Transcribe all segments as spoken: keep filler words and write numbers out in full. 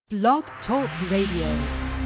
Blog Talk Radio.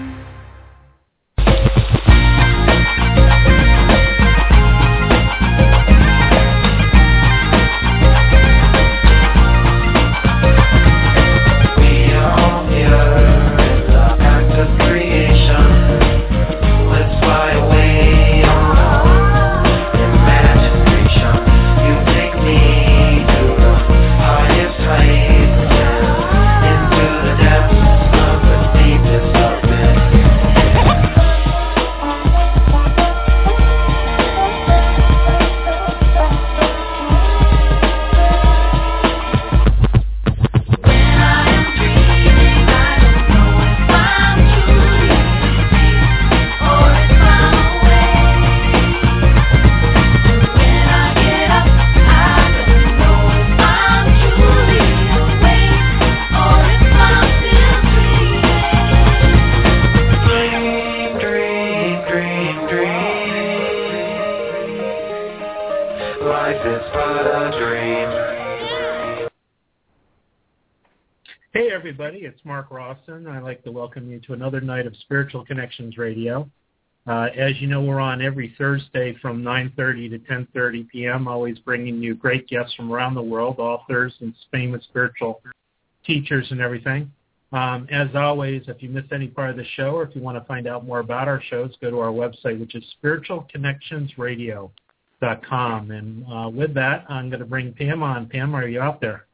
It's Mark Rawson. I'd like to welcome you to another night of Spiritual Connections Radio. Uh, as you know, we're on every Thursday from nine thirty to ten thirty p.m., always bringing you great guests from around the world, authors and famous spiritual teachers and everything. Um, as always, if you missed any part of the show or if you want to find out more about our shows, go to our website, which is spiritual connections radio dot com. And uh, with that, I'm going to bring Pam on. Pam, are you out there?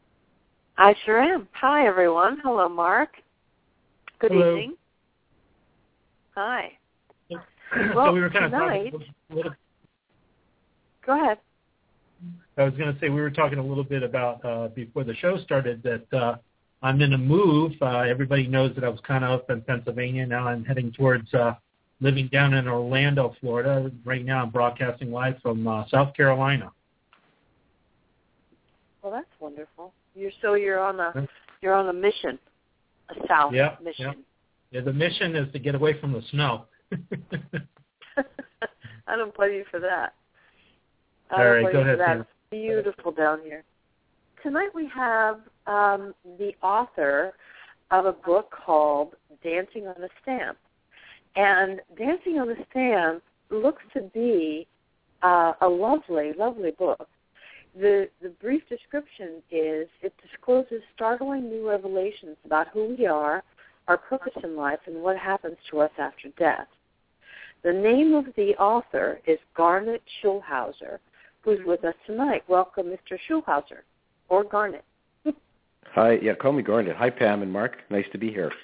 I sure am. Hi, everyone. Hello, Mark. Good Hello. evening. Hi. So Well, we were kind tonight, of talking a little, go ahead. I was going to say we were talking a little bit about uh, before the show started that uh, I'm in a move. Uh, everybody knows that I was kind of up in Pennsylvania. Now I'm heading towards uh, living down in Orlando, Florida. Right now I'm broadcasting live from uh, South Carolina. Well, that's wonderful. You're so you're on a you're on a mission, a south yeah, mission. Yeah. yeah, the mission is to get away from the snow. I don't blame you for that. I All don't right, blame go you ahead, for that. Pam. It's beautiful down here. Tonight we have um, the author of a book called Dancing on a Stamp. And Dancing on a Stamp looks to be uh, a lovely, lovely book. The, the brief description is it discloses startling new revelations about who we are, our purpose in life, and what happens to us after death. The name of the author is Garnet Schulhauser, who's with us tonight. Welcome, Mister Schulhauser, or Garnet. Hi, yeah, call me Garnet. Hi, Pam and Mark. Nice to be here.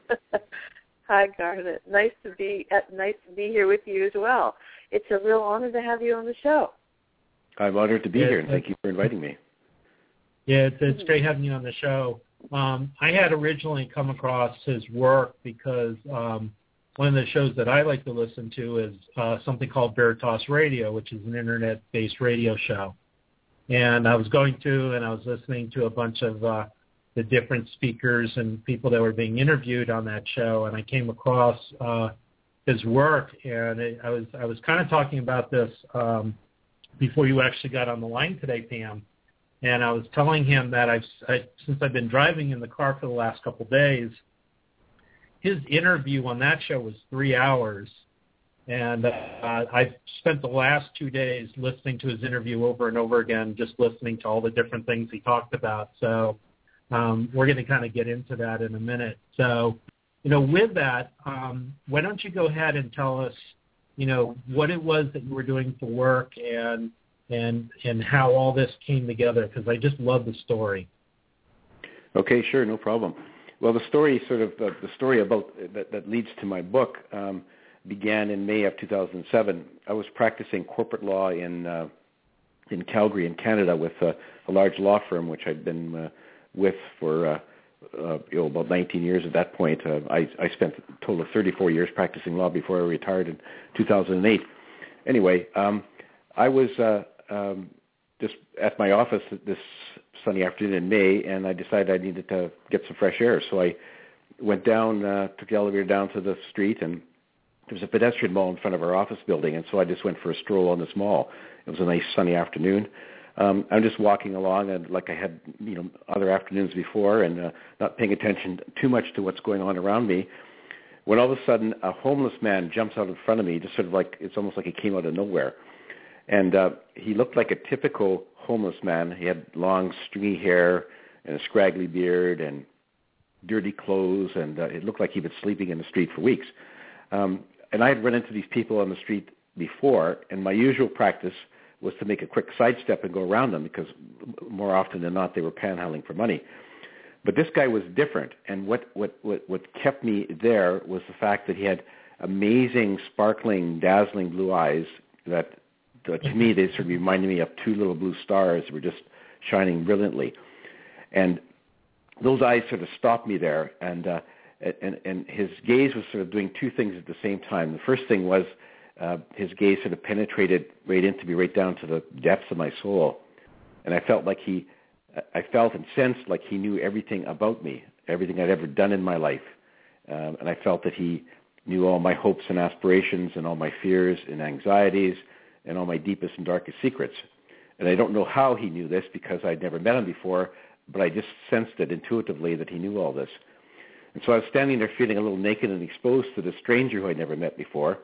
Hi, Garnet. Nice to be uh, nice to be here with you as well. It's a real honor to have you on the show. I'm honored to be yeah, here, and thank you for inviting me. Yeah, it's, it's great having you on the show. Um, I had originally come across his work because um, one of the shows that I like to listen to is uh, something called Veritas Radio, which is an internet-based radio show. And I was going to, and I was listening to a bunch of uh, the different speakers and people that were being interviewed on that show, and I came across uh, his work, and it, I was I was kind of talking about this um, before you actually got on the line today, Pam. And I was telling him that I've, I, since I've been driving in the car for the last couple of days, his interview on that show was three hours. And uh, I've spent the last two days listening to his interview over and over again, just listening to all the different things he talked about. So um, we're going to kind of get into that in a minute. So, you know, with that, um, why don't you go ahead and tell us, you know, what it was that you were doing for work and and and how all this came together, because I just love the story. Okay, sure, no problem. Well, the story sort of, uh, the story about that, that leads to my book um, began in May of two thousand seven. I was practicing corporate law in uh, in Calgary in Canada with uh, a large law firm, which I'd been uh, with for uh, uh, you know, about nineteen years at that point. Uh, I, I spent a total of thirty-four years practicing law before I retired in two thousand eight. Anyway, um, I was uh, um, just at my office this sunny afternoon in May, and I decided I needed to get some fresh air. So I went down, uh, took the elevator down to the street, and there was a pedestrian mall in front of our office building, and so I just went for a stroll on this mall. It was a nice sunny afternoon. Um, I'm just walking along, and like I had, you know, other afternoons before, and uh, not paying attention too much to what's going on around me, when all of a sudden a homeless man jumps out in front of me, just sort of like, it's almost like he came out of nowhere. And uh, he looked like a typical homeless man. He had long, stringy hair and a scraggly beard and dirty clothes, and uh, it looked like he'd been sleeping in the street for weeks. Um, and I had run into these people on the street before, and my usual practice was to make a quick sidestep and go around them, because more often than not they were panhandling for money. But this guy was different, and what, what, what, what kept me there was the fact that he had amazing, sparkling, dazzling blue eyes that, that to me, they sort of reminded me of two little blue stars that were just shining brilliantly. And those eyes sort of stopped me there, and, uh, and, and his gaze was sort of doing two things at the same time. The first thing was uh, his gaze sort of penetrated right into me, right down to the depths of my soul. And I felt like he I felt and sensed like he knew everything about me, everything I'd ever done in my life. Um, and I felt that he knew all my hopes and aspirations and all my fears and anxieties and all my deepest and darkest secrets. And I don't know how he knew this, because I'd never met him before, but I just sensed it intuitively that he knew all this. And so I was standing there feeling a little naked and exposed to this stranger who I'd never met before.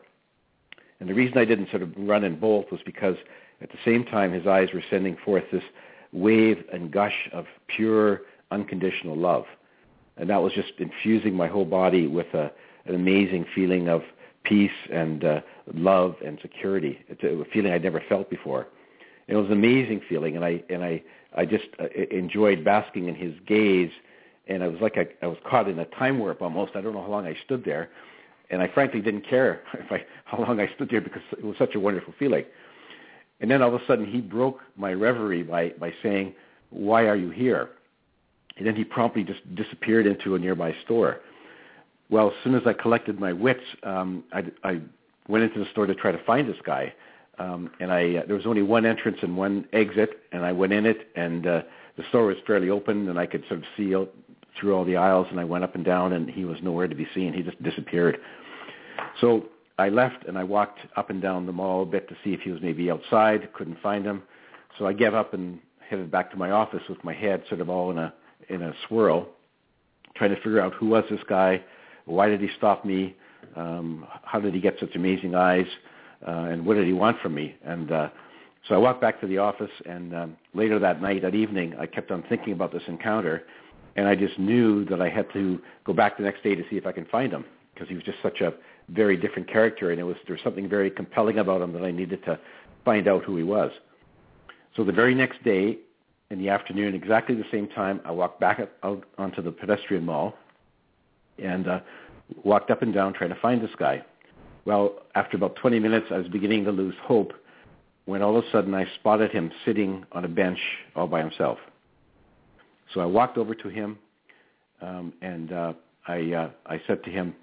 And the reason I didn't sort of run and bolt was because at the same time his eyes were sending forth this wave and gush of pure, unconditional love. And that was just infusing my whole body with a, an amazing feeling of peace and uh, love and security. It's a feeling I'd never felt before. It was an amazing feeling, and I and I, I just uh, enjoyed basking in his gaze, and I was like I, I was caught in a time warp almost. I don't know how long I stood there, and I frankly didn't care if I, how long I stood there, because it was such a wonderful feeling. And then all of a sudden he broke my reverie by, by saying, "Why are you here?" And then he promptly just disappeared into a nearby store. Well, as soon as I collected my wits, um, I, I went into the store to try to find this guy. Um, and I uh, there was only one entrance and one exit, and I went in it, and uh, the store was fairly open, and I could sort of see out through all the aisles, and I went up and down, and he was nowhere to be seen. He just disappeared. So I left, and I walked up and down the mall a bit to see if he was maybe outside. Couldn't find him. So I gave up and headed back to my office with my head sort of all in a in a swirl, trying to figure out who was this guy, why did he stop me, um, how did he get such amazing eyes, uh, and what did he want from me? And uh, so I walked back to the office, and um, later that night, that evening, I kept on thinking about this encounter, and I just knew that I had to go back the next day to see if I can find him, because he was just such a very different character, and it was there was something very compelling about him that I needed to find out who he was. So the very next day, in the afternoon, exactly the same time, I walked back up, out onto the pedestrian mall and uh, walked up and down trying to find this guy. Well, after about twenty minutes, I was beginning to lose hope when all of a sudden I spotted him sitting on a bench all by himself. So I walked over to him, um, and uh, I, uh, I said to him,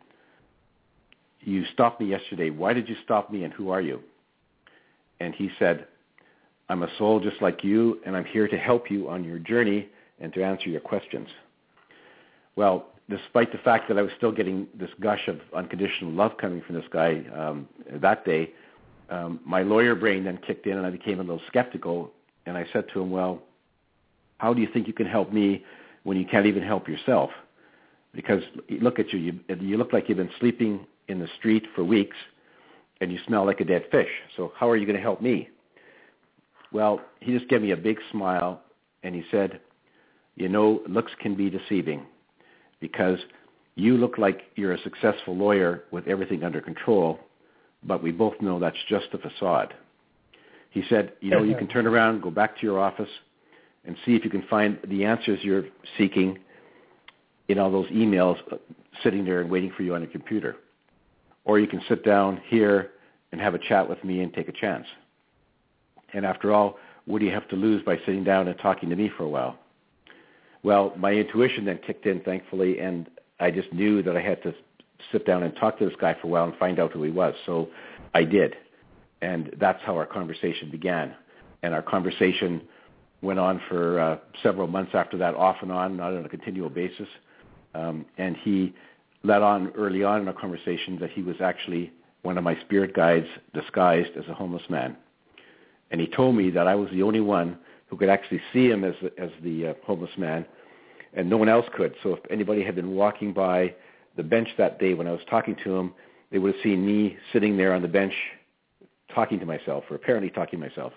"You stopped me yesterday. Why did you stop me, and who are you?" And he said, "I'm a soul just like you, and I'm here to help you on your journey and to answer your questions." Well, despite the fact that I was still getting this gush of unconditional love coming from this guy um, that day, um, my lawyer brain then kicked in, and I became a little skeptical. And I said to him, "Well, how do you think you can help me when you can't even help yourself? Because look at you. You, you look like you've been sleeping in the street for weeks, and you smell like a dead fish. So how are you going to help me?" Well, he just gave me a big smile, and he said, "You know, looks can be deceiving, because you look like you're a successful lawyer with everything under control, but we both know that's just a facade." He said, "You know, you can turn around, go back to your office, and see if you can find the answers you're seeking in all those emails sitting there and waiting for you on your computer. Or you can sit down here and have a chat with me and take a chance. And after all, what do you have to lose by sitting down and talking to me for a while?" Well, my intuition then kicked in, thankfully, and I just knew that I had to sit down and talk to this guy for a while and find out who he was. So I did. And that's how our conversation began. And our conversation went on for uh, several months after that, off and on, not on a continual basis. Um, and he let on early on in our conversation that he was actually one of my spirit guides disguised as a homeless man. And he told me that I was the only one who could actually see him as as the uh, homeless man, and no one else could. So if anybody had been walking by the bench that day when I was talking to him, they would have seen me sitting there on the bench talking to myself, or apparently talking to myself.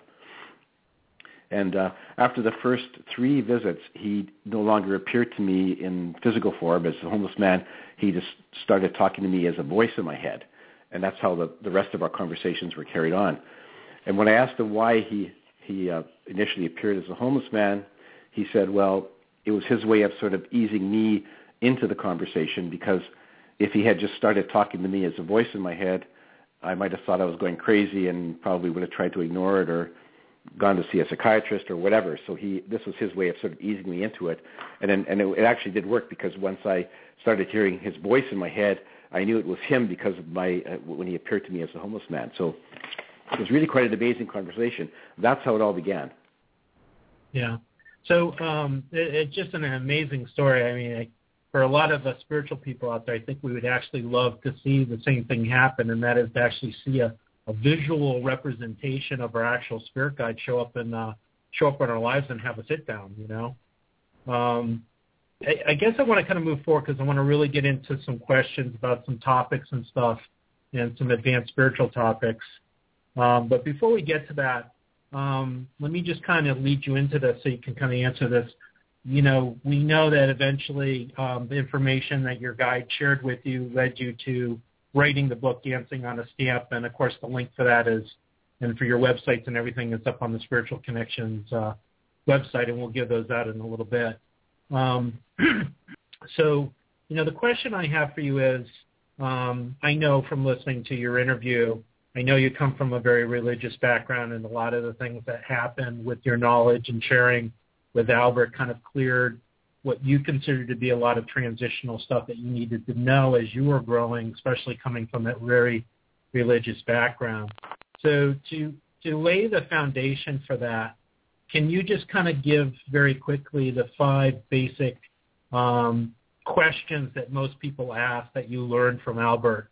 And uh, after the first three visits, he no longer appeared to me in physical form as a homeless man. He just started talking to me as a voice in my head. And that's how the, the rest of our conversations were carried on. And when I asked him why he, he uh, initially appeared as a homeless man, he said, well, it was his way of sort of easing me into the conversation, because if he had just started talking to me as a voice in my head, I might have thought I was going crazy and probably would have tried to ignore it or gone to see a psychiatrist or whatever. So he, this was his way of sort of easing me into it. And then, and it, it actually did work, because once I started hearing his voice in my head, I knew it was him because of my, uh, when he appeared to me as a homeless man. So it was really quite an amazing conversation. That's how it all began. Yeah. So um, it, it's just an amazing story. I mean, I, for a lot of us spiritual people out there, I think we would actually love to see the same thing happen, and that is to actually see a, a visual representation of our actual spirit guide show up in uh, show up in our lives and have a sit down. You know, um, I, I guess I want to kind of move forward, because I want to really get into some questions about some topics and stuff, and some advanced spiritual topics. Um, but before we get to that, um, let me just kind of lead you into this so you can kind of answer this. You know, we know that eventually um, the information that your guide shared with you led you to writing the book, Dancing on a Stamp. And, of course, the link for that is, and for your websites and everything, is up on the Spiritual Connections uh, website, and we'll give those out in a little bit. Um, so, you know, the question I have for you is, um, I know from listening to your interview, I know you come from a very religious background, and a lot of the things that happened with your knowledge and sharing with Albert kind of cleared what you consider to be a lot of transitional stuff that you needed to know as you were growing, especially coming from that very religious background. So to to lay the foundation for that, can you just kind of give very quickly the five basic um, questions that most people ask that you learned from Albert,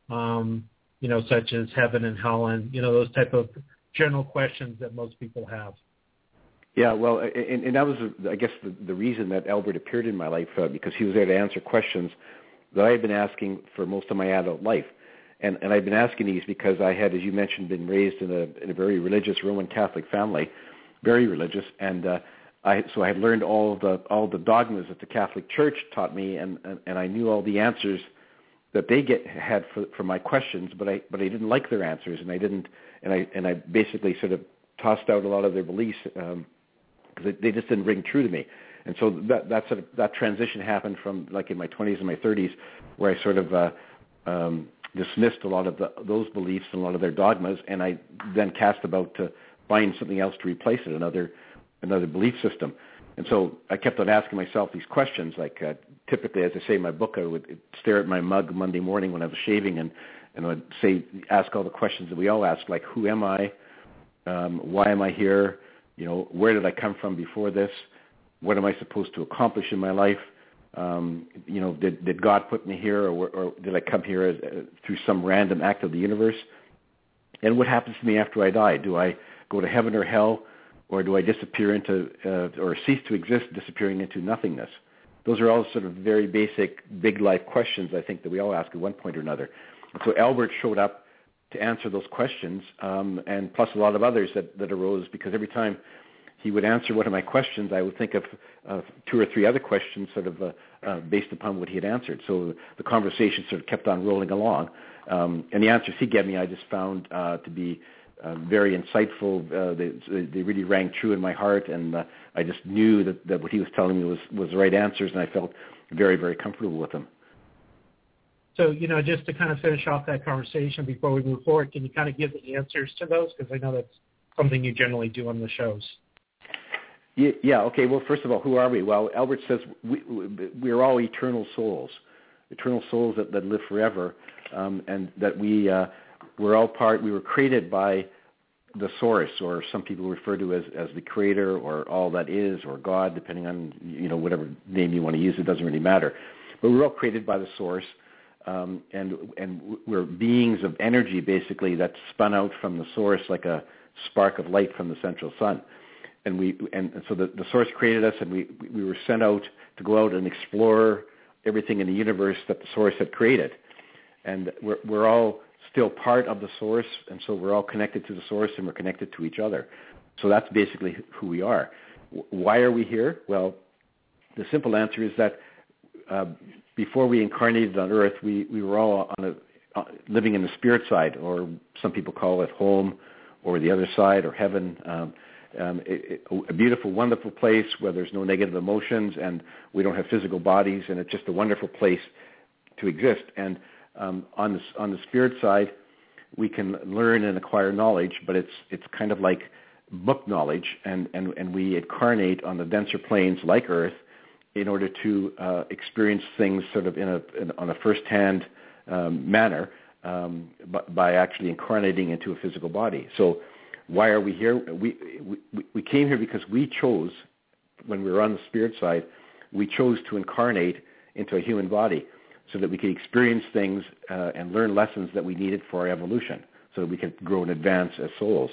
um, you know, such as heaven and hell, and, you know, those type of general questions that most people have? Yeah, well, and, and that was, I guess, the, the reason that Albert appeared in my life, uh, because he was there to answer questions that I had been asking for most of my adult life. And, and I've been asking these because I had, as you mentioned, been raised in a, in a very religious Roman Catholic family, very religious, and uh, I, so I had learned all the all the dogmas that the Catholic Church taught me, and, and, and I knew all the answers that they get had for, for my questions, but I but I didn't like their answers, and I didn't, and I and I basically sort of tossed out a lot of their beliefs. Um, because they just didn't ring true to me. And so that that sort of that transition happened from like in my twenties and my thirties, where I sort of uh, um, dismissed a lot of the, those beliefs and a lot of their dogmas, and I then cast about to find something else to replace it, another another belief system. And so I kept on asking myself these questions. Like uh, typically, as I say in my book, I would stare at my mug Monday morning when I was shaving, and and I would say ask all the questions that we all ask, like who am I, um, why am I here. You know, where did I come from before this? What am I supposed to accomplish in my life? Um, you know, did, did God put me here, or, or did I come here as, uh, through some random act of the universe? And what happens to me after I die? Do I go to heaven or hell, or do I disappear into, uh, or cease to exist, disappearing into nothingness? Those are all sort of very basic, big life questions, I think, that we all ask at one point or another. And so Albert showed up to answer those questions, um, and plus a lot of others that, that arose, because every time he would answer one of my questions, I would think of uh, two or three other questions sort of uh, uh, based upon what he had answered. So the conversation sort of kept on rolling along. Um, and the answers he gave me I just found uh, to be uh, very insightful. Uh, they, they really rang true in my heart, and uh, I just knew that, that what he was telling me was, was the right answers, and I felt very, very comfortable with them. So, you know, just to kind of finish off that conversation before we move forward, can you kind of give the answers to those? Because I know that's something you generally do on the shows. Yeah, yeah, okay. Well, first of all, who are we? Well, Albert says we, we are all eternal souls, eternal souls that, that live forever, um, and that we, uh, we're all part, we were created by the source, or some people refer to as, as the creator, or all that is, or God, depending on, you know, whatever name you want to use. It doesn't really matter. But we're all created by the source. Um, and and we're beings of energy, basically, that spun out from the source like a spark of light from the central sun. and we and, and so the, the source created us, and we we were sent out to go out and explore everything in the universe that the source had created, and we're we're all still part of the source, and so we're all connected to the source, and we're connected to each other. So that's basically who we are. Why are we here? Well, the simple answer is that uh, before we incarnated on Earth, we, we were all on a, uh, living in the spirit side, or some people call it home, or the other side, or heaven. Um, um, it, it, a beautiful, wonderful place where there's no negative emotions, and we don't have physical bodies, and it's just a wonderful place to exist. And um, on the on the spirit side, we can learn and acquire knowledge, but it's it's kind of like book knowledge, and, and, and we incarnate on the denser planes like Earth in order to uh, experience things sort of in a in, on a first-hand um, manner um, by, by actually incarnating into a physical body. So why are we here? We, we we came here because we chose, when we were on the spirit side, we chose to incarnate into a human body so that we could experience things uh, and learn lessons that we needed for our evolution, so that we could grow and advance as souls.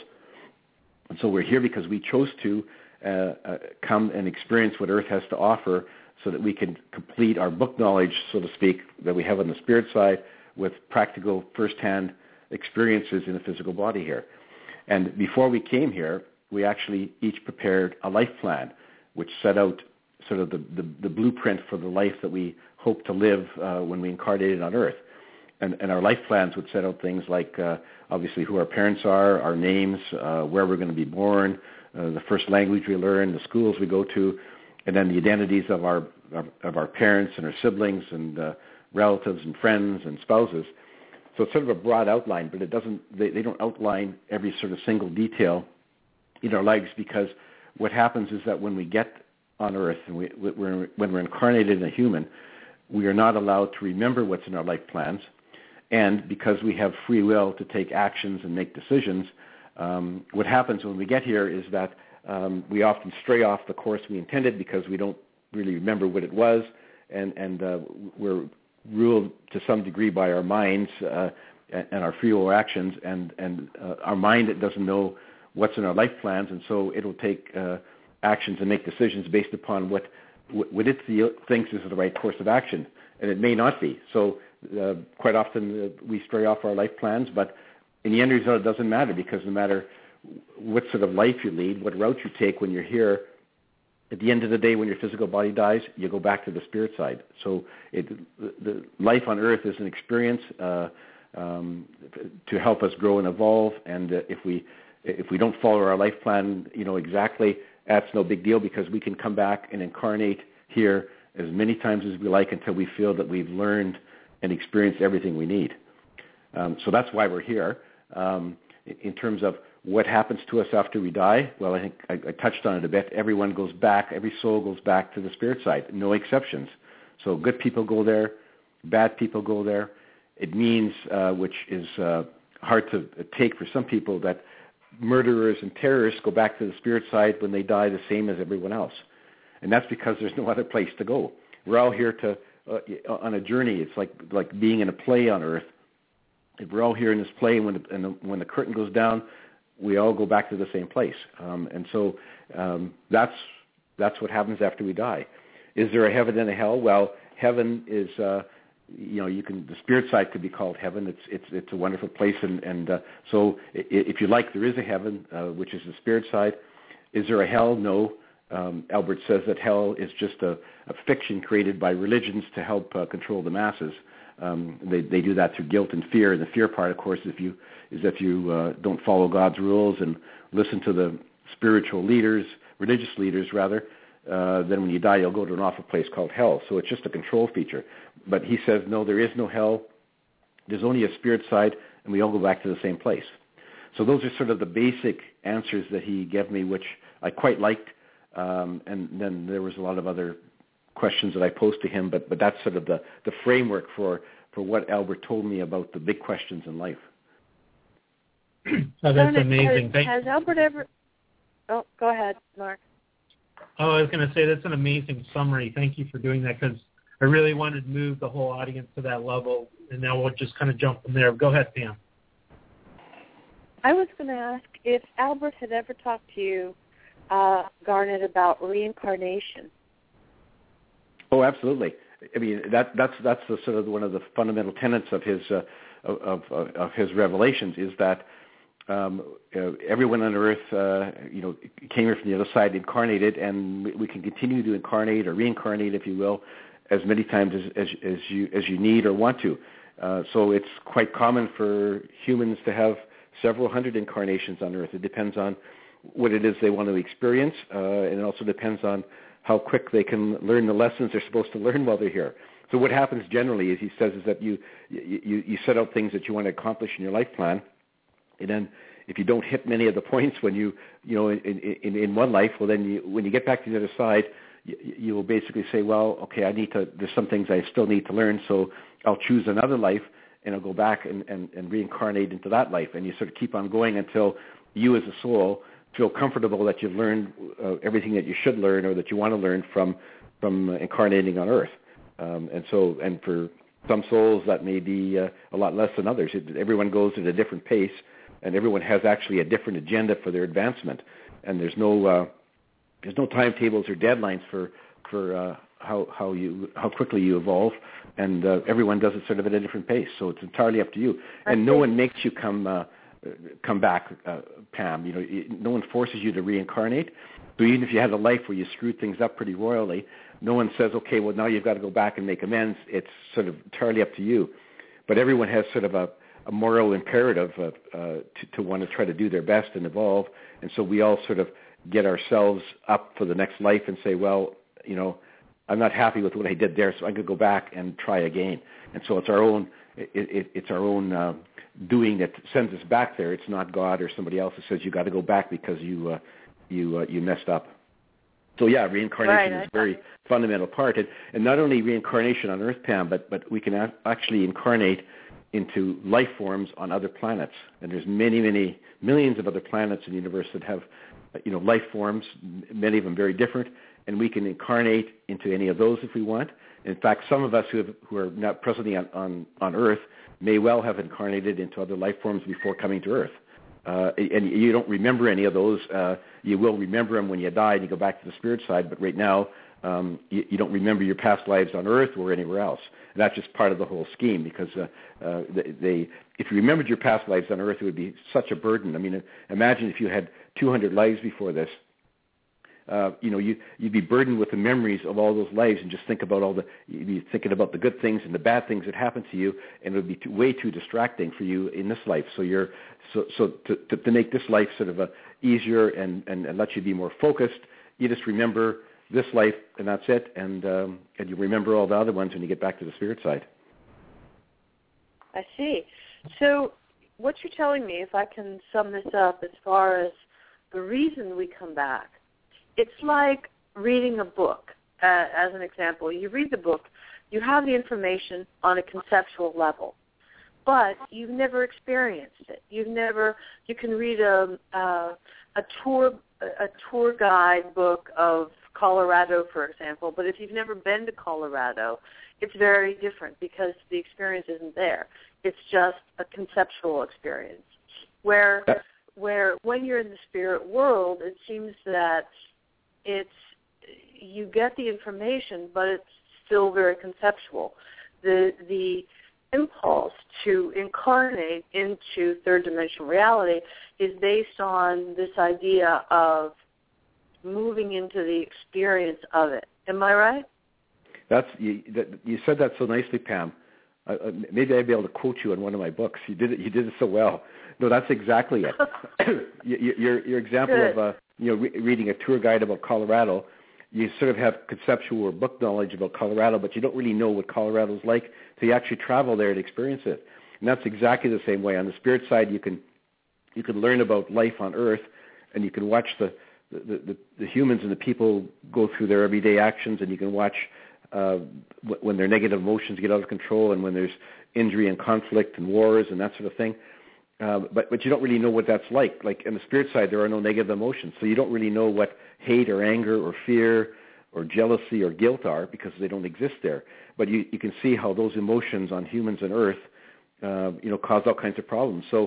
And so we're here because we chose to uh, uh, come and experience what Earth has to offer so that we can complete our book knowledge, so to speak, that we have on the spirit side with practical first-hand experiences in a physical body here. And before we came here, we actually each prepared a life plan, which set out sort of the, the, the blueprint for the life that we hope to live uh, when we incarnated on Earth. And, and our life plans would set out things like, uh, obviously, who our parents are, our names, uh, where we're going to be born, uh, the first language we learn, the schools we go to, and then the identities of our of, of our parents and our siblings and uh, relatives and friends and spouses. So it's sort of a broad outline, but it doesn't. They, they don't outline every sort of single detail in our lives, because what happens is that when we get on Earth and we, we're, when we're incarnated in a human, we are not allowed to remember what's in our life plans. And because we have free will to take actions and make decisions, um, what happens when we get here is that um, we often stray off the course we intended because we don't really remember what it was, and, and uh, we're ruled to some degree by our minds uh, and our free will actions, and, and uh, our mind it doesn't know what's in our life plans, and so it'll take uh, actions and make decisions based upon what, what it feel, thinks is the right course of action, and it may not be. So Uh, quite often uh, we stray off our life plans, but in the end result it doesn't matter, because no matter what sort of life you lead, what route you take when you're here, at the end of the day when your physical body dies, you go back to the spirit side. So it, the, the life on Earth is an experience uh, um, to help us grow and evolve, and uh, if we if we don't follow our life plan, you know, exactly, that's no big deal, because we can come back and incarnate here as many times as we like until we feel that we've learned and experience everything we need. Um, so that's why we're here. Um, in terms of what happens to us after we die, well, I think I, I touched on it a bit. Everyone goes back, every soul goes back to the spirit side, no exceptions. So good people go there, bad people go there. It means, uh, which is uh, hard to take for some people, that murderers and terrorists go back to the spirit side when they die the same as everyone else. And that's because there's no other place to go. We're all here to Uh, on a journey. It's like like being in a play on Earth. If we're all here in this play, and when the, and the, when the curtain goes down, we all go back to the same place. Um, and so um, that's that's what happens after we die. Is there a heaven and a hell? Well, heaven is uh, you know you can the spirit side could be called heaven. It's it's it's a wonderful place, and and uh, so if you like, there is a heaven, uh, which is the spirit side. Is there a hell? No. Um, Albert says that hell is just a, a fiction created by religions to help uh, control the masses. Um, they, they do that through guilt and fear. And the fear part, of course, if you, is if you uh, don't follow God's rules and listen to the spiritual leaders, religious leaders rather, uh, then when you die, you'll go to an awful place called hell. So it's just a control feature. But he says, no, there is no hell. There's only a spirit side, and we all go back to the same place. So those are sort of the basic answers that he gave me, which I quite liked. Um, and then there was a lot of other questions that I posed to him, but, but that's sort of the, the framework for, for what Albert told me about the big questions in life. Oh, that's amazing. Has, has Albert ever... Oh, go ahead, Mark. Oh, I was going to say that's an amazing summary. Thank you for doing that, because I really wanted to move the whole audience to that level, and now we'll just kind of jump from there. Go ahead, Pam. I was going to ask if Albert had ever talked to you uh, Garnet, about reincarnation? Oh, absolutely. I mean, that that's that's the sort of one of the fundamental tenets of his uh, of, of of his revelations is that um, uh, everyone on Earth, uh, you know, came here from the other side, incarnated, and we can continue to incarnate or reincarnate, if you will, as many times as as, as you as you need or want to. Uh, so it's quite common for humans to have several hundred incarnations on Earth. It depends on what it is they want to experience, uh, and it also depends on how quick they can learn the lessons they're supposed to learn while they're here. So what happens generally, as he says, is that you you, you set out things that you want to accomplish in your life plan, and then if you don't hit many of the points when you you know in in, in one life, well then you, when you get back to the other side, you, you will basically say, well, okay, I need to. There's some things I still need to learn, so I'll choose another life and I'll go back and, and, and reincarnate into that life, and you sort of keep on going until you as a soul feel comfortable that you've learned uh, everything that you should learn or that you want to learn from from uh, incarnating on Earth. Um, and so, and for some souls, that may be uh, a lot less than others. It, everyone goes at a different pace, and everyone has actually a different agenda for their advancement. And there's no uh, there's no timetables or deadlines for for uh, how how you how quickly you evolve. And uh, everyone does it sort of at a different pace. So it's entirely up to you. And no one makes you come. Uh, come back, uh, Pam. You know, no one forces you to reincarnate. So even if you had a life where you screwed things up pretty royally, no one says, okay, well, now you've got to go back and make amends. It's sort of entirely up to you. But everyone has sort of a, a moral imperative of, uh, to, to want to try to do their best and evolve. And so we all sort of get ourselves up for the next life and say, well, you know, I'm not happy with what I did there, so I'm going to go back and try again. And so it's our own, it, it, it's our own uh, doing that sends us back there. It's not God or somebody else that says you got to go back because you uh, you uh, you messed up. So yeah, reincarnation right, is a very fundamental part, and, and not only reincarnation on Earth, Pam, but but we can a- actually incarnate into life forms on other planets. And there's many many millions of other planets in the universe that have you know life forms, many of them very different, and we can incarnate into any of those if we want. In fact, some of us who have, who are not presently on, on on Earth may well have incarnated into other life forms before coming to Earth. Uh, and you don't remember any of those. Uh, you will remember them when you die and you go back to the spirit side, but right now um, you, you don't remember your past lives on Earth or anywhere else. And that's just part of the whole scheme because uh, uh, they, they, if you remembered your past lives on Earth, it would be such a burden. I mean, imagine if you had two hundred lives before this. Uh, you know, you, you'd be burdened with the memories of all those lives and just think about all the, you'd be thinking about the good things and the bad things that happened to you, and it would be too, way too distracting for you in this life. So you're, so, so to, to, to make this life sort of a easier and, and, and let you be more focused, you just remember this life and that's it, and, um, and you remember all the other ones when you get back to the spirit side. I see. So what you're telling me, if I can sum this up as far as the reason we come back, it's like reading a book. Uh, as an example, you read the book, you have the information on a conceptual level, but you've never experienced it. You've never. You can read a uh, a tour a tour guide book of Colorado, for example, but if you've never been to Colorado, it's very different because the experience isn't there. It's just a conceptual experience. Where where when you're in the spirit world, it seems that it's you get the information, but it's still very conceptual. The the impulse to incarnate into third dimensional reality is based on this idea of moving into the experience of it. Am I right? That's you, that, you said that so nicely, Pam. Uh, maybe I'd be able to quote you in one of my books. You did it. You did it so well. No, that's exactly it. your your example Good. of uh, you know re- reading a tour guide about Colorado, you sort of have conceptual or book knowledge about Colorado, but you don't really know what Colorado's like until you actually travel there and experience it. And that's exactly the same way. On the spirit side, you can you can learn about life on Earth, and you can watch the the, the, the humans and the people go through their everyday actions, and you can watch uh, when their negative emotions get out of control, and when there's injury and conflict and wars and that sort of thing. Uh, but but you don't really know what that's like. Like on the spirit side, there are no negative emotions, so you don't really know what hate or anger or fear or jealousy or guilt are because they don't exist there. But you, you can see how those emotions on humans and Earth, uh, you know, cause all kinds of problems. So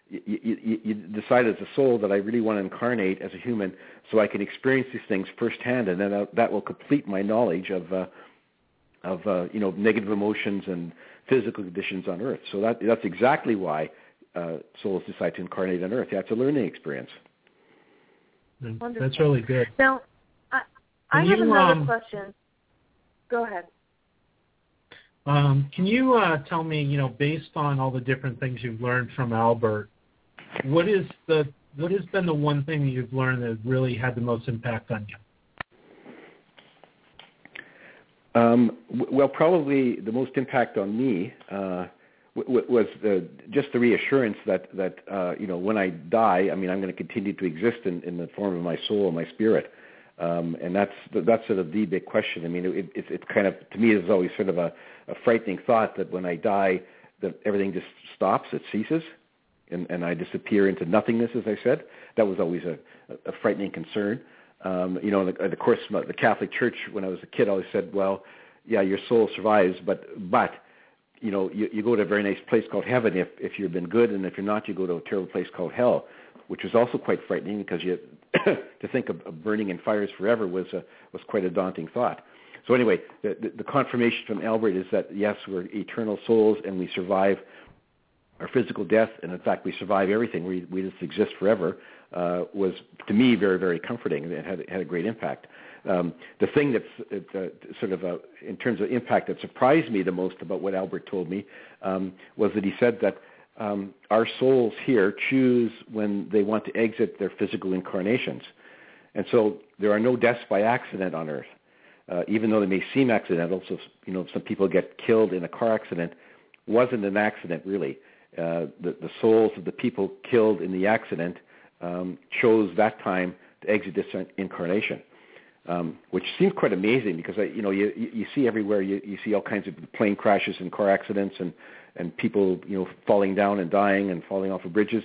you, you, you decide as a soul that I really want to incarnate as a human so I can experience these things firsthand, and then that, that will complete my knowledge of, uh, of uh, you know, negative emotions and physical conditions on Earth. So that that's exactly why uh, souls decide to incarnate on Earth. Yeah, it's a learning experience. Wonderful. That's really good. Now, I, I have you, another um, question. Go ahead. Um, can you uh, tell me, you know, based on all the different things you've learned from Albert, what is the what has been the one thing that you've learned that really had the most impact on you? Um, w- well, probably the most impact on me uh, w- w- was the, just the reassurance that that uh, you know, when I die, I mean, I'm going to continue to exist in, in the form of my soul and my spirit, um, and that's that's sort of the big question. I mean, it, it, it's kind of, to me, it's always sort of a, a frightening thought that when I die, that everything just stops, it ceases, and, and I disappear into nothingness. As I said, that was always a, a frightening concern. Um, you know, the, of course, the Catholic Church, when I was a kid, always said, well, yeah, your soul survives, but, but you know, you, you go to a very nice place called heaven if, if you've been good, and if you're not, you go to a terrible place called hell, which was also quite frightening because you to think of, of burning in fires forever was a, was quite a daunting thought. So anyway, the, the, the confirmation from Albert is that, yes, we're eternal souls and we survive our physical death, and in fact we survive everything. We, we just exist forever. Uh, was, to me, very, very comforting, and it had, it had a great impact. Um, the thing that's uh, sort of, a, in terms of impact, that surprised me the most about what Albert told me um, was that he said that um, our souls here choose when they want to exit their physical incarnations. And so there are no deaths by accident on Earth, uh, even though they may seem accidental. So, you know, some people get killed in a car accident. Wasn't an accident, really. Uh, the, the souls of the people killed in the accident Um, chose that time to exit this incarnation, um, which seems quite amazing because I, you know you, you see everywhere you, you see all kinds of plane crashes and car accidents and, and people you know falling down and dying and falling off of bridges.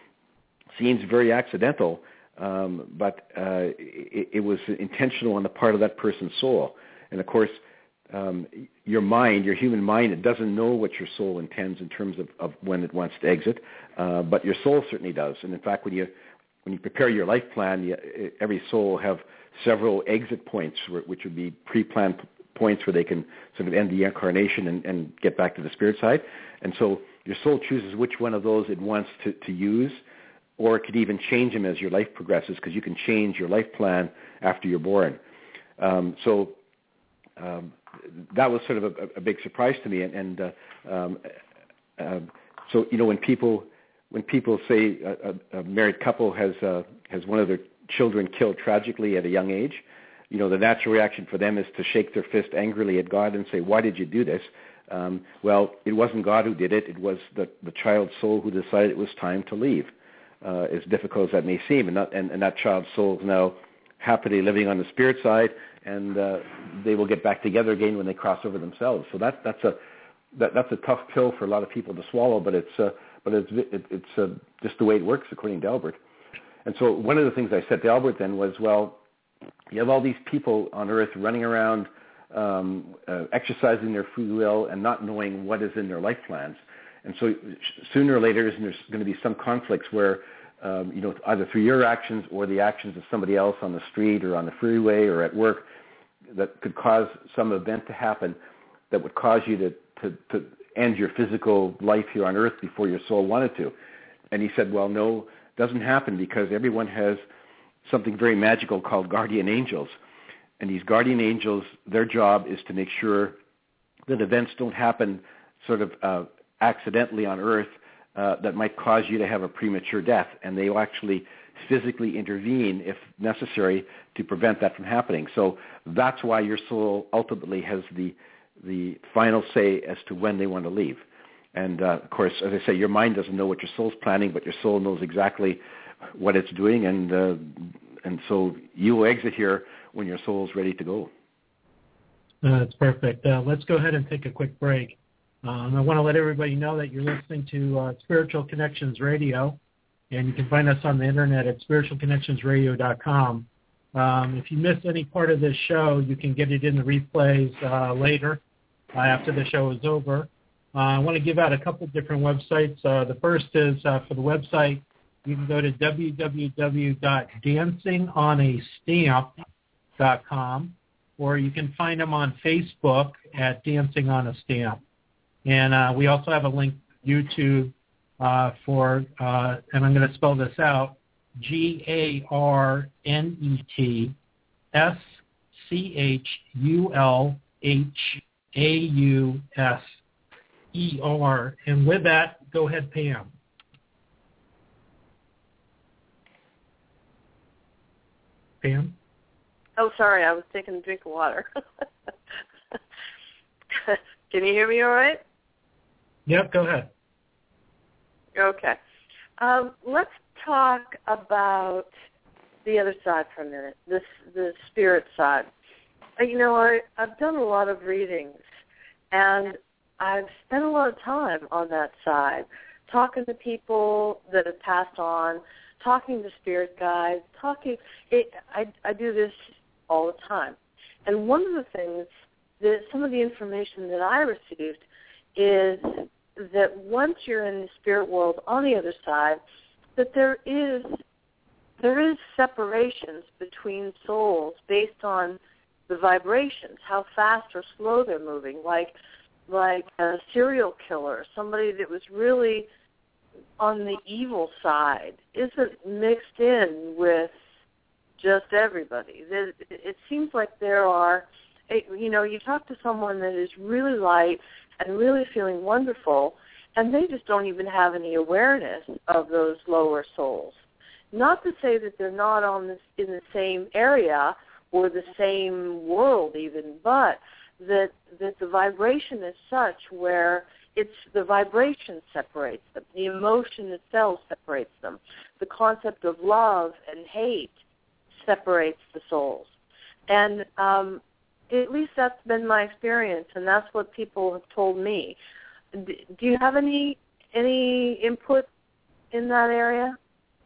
Seems very accidental, um, but uh, it, it was intentional on the part of that person's soul. And of course, um, your mind, your human mind, it doesn't know what your soul intends in terms of, of when it wants to exit, uh, but your soul certainly does. And in fact, when you When you prepare your life plan, you, every soul will have several exit points, which would be pre-planned points where they can sort of end the incarnation and, and get back to the spirit side. And so your soul chooses which one of those it wants to, to use, or it could even change them as your life progresses, because you can change your life plan after you're born. Um, so um, that was sort of a, a big surprise to me. And, and uh, um, uh, so, you know, when people... When people say a, a, a married couple has uh, has one of their children killed tragically at a young age, you know, the natural reaction for them is to shake their fist angrily at God and say, "Why did you do this?" Um, well, it wasn't God who did it. It was the, the child's soul who decided it was time to leave, uh, as difficult as that may seem. And, not, and, and that child's soul is now happily living on the spirit side, and uh, they will get back together again when they cross over themselves. So that, that's a that, that's a tough pill for a lot of people to swallow, but it's uh, but it's it, it's uh, just the way it works, according to Albert. And so one of the things I said to Albert then was, well, you have all these people on Earth running around, um, uh, exercising their free will and not knowing what is in their life plans. And so sooner or later, isn't there going to be some conflicts where, um, you know, either through your actions or the actions of somebody else on the street or on the freeway or at work, that could cause some event to happen that would cause you to, to, to end your physical life here on Earth before your soul wanted to. And he said, well, no, it doesn't happen, because everyone has something very magical called guardian angels. And these guardian angels, their job is to make sure that events don't happen sort of uh, accidentally on Earth uh, that might cause you to have a premature death. And they will actually physically intervene, if necessary, to prevent that from happening. So that's why your soul ultimately has the the final say as to when they want to leave. And, uh, of course, as I say, your mind doesn't know what your soul's planning, but your soul knows exactly what it's doing, and uh, and so you will exit here when your soul's ready to go. Uh, that's perfect. Uh, let's go ahead and take a quick break. Um, I want to let everybody know that you're listening to uh, Spiritual Connections Radio, and you can find us on the internet at spiritual connections radio dot com. Um, if you missed any part of this show, you can get it in the replays uh, later uh, after the show is over. Uh, I want to give out a couple different websites. Uh, the first is uh, for the website, you can go to w w w dot dancing on a stamp dot com, or you can find them on Facebook at Dancing on a Stamp. And uh, we also have a link to YouTube uh, for, uh, and I'm going to spell this out, G A R N E T S C H U L H A U S E R. And with that, go ahead, Pam. Pam? Oh, sorry, I was taking a drink of water. Can you hear me all right? Yep, go ahead. Okay. Um, let's talk about the other side for a minute, this the spirit side. You know, I, I've done a lot of readings, and I've spent a lot of time on that side, talking to people that have passed on, talking to spirit guides, talking. It, I, I do this all the time. And one of the things, that some of the information that I received is that once you're in the spirit world on the other side, that there is there is separations between souls based on the vibrations, how fast or slow they're moving, like like a serial killer, somebody that was really on the evil side isn't mixed in with just everybody. It seems like there are, you know, you talk to someone that is really light and really feeling wonderful, and they just don't even have any awareness of those lower souls. Not to say that they're not on this, in the same area or the same world even, but that that the vibration is such where it's the vibration separates them. The emotion itself separates them. The concept of love and hate separates the souls. And um, at least that's been my experience, and that's what people have told me. Do you have any any input in that area?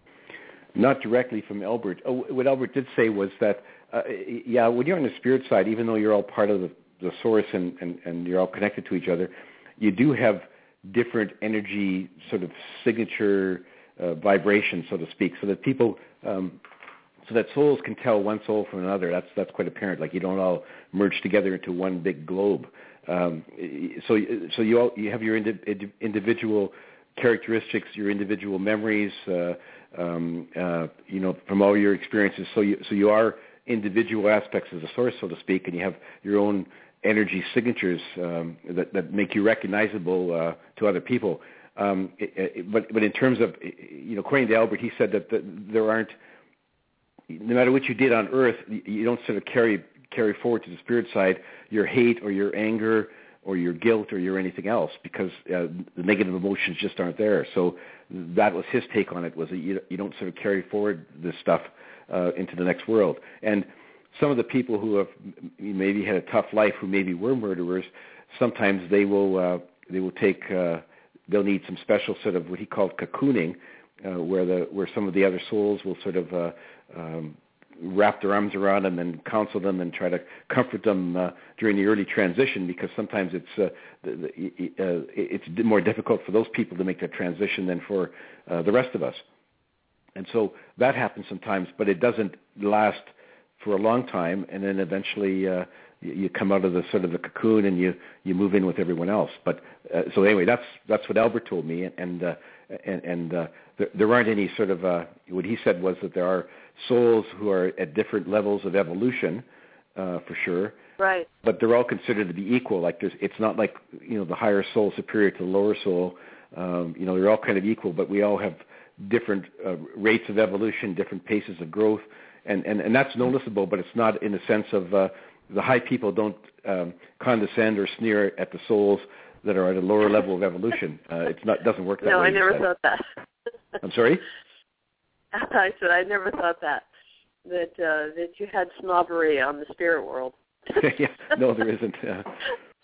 Not directly from Albert. Oh, what Albert did say was that, uh, yeah, when you're on the spirit side, even though you're all part of the, the source and, and, and you're all connected to each other, you do have different energy sort of signature uh, vibrations, so to speak, so that people, um, so that souls can tell one soul from another. That's that's quite apparent. Like you don't all merge together into one big globe. Um, so so you all, you have your indi- individual characteristics, your individual memories, uh, um, uh, you know, from all your experiences. So you so you are individual aspects of the source, so to speak, and you have your own energy signatures um, that, that make you recognizable uh, to other people. Um, it, it, but but in terms of, you know, according to Albert, he said that the, there aren't, no matter what you did on Earth, you don't sort of carry carry forward to the spirit side your hate or your anger or your guilt or your anything else, because uh, the negative emotions just aren't there. So that was his take on it, was that you, you don't sort of carry forward this stuff uh, into the next world. And some of the people who have maybe had a tough life, who maybe were murderers, sometimes they will uh, they will take uh, they'll need some special sort of what he called cocooning, uh, where the where some of the other souls will sort of uh, um, wrap their arms around them and counsel them and try to comfort them uh, during the early transition, because sometimes it's uh, the, the, uh, it's more difficult for those people to make that transition than for uh, the rest of us. And so that happens sometimes, but it doesn't last for a long time, and then eventually uh, you, you come out of the sort of the cocoon and you, you move in with everyone else. But uh, so anyway, that's that's what Albert told me, and uh, and, and uh, there, there aren't any sort of uh, what he said was that there are souls who are at different levels of evolution, uh, for sure. Right. But they're all considered to be equal. Like there's, it's not like, you know, the higher soul superior to the lower soul. Um, you know, they're all kind of equal, but we all have different uh, rates of evolution, different paces of growth. And, and, and that's noticeable, but it's not in the sense of uh, the high people don't um, condescend or sneer at the souls that are at a lower level of evolution. Uh, it's not doesn't work that no, way. No, I never thought that. I'm sorry? I said I never thought that, that uh, that you had snobbery on the spirit world. yeah, no, there isn't. Uh...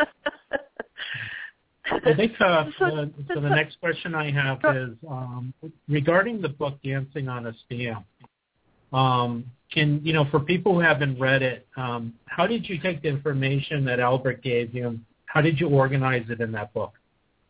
I think uh, the, so the next question I have is um, regarding the book Dancing on a Stamp. Um, can, you know, for people who haven't read it, um, how did you take the information that Albert gave you? How did you organize it in that book?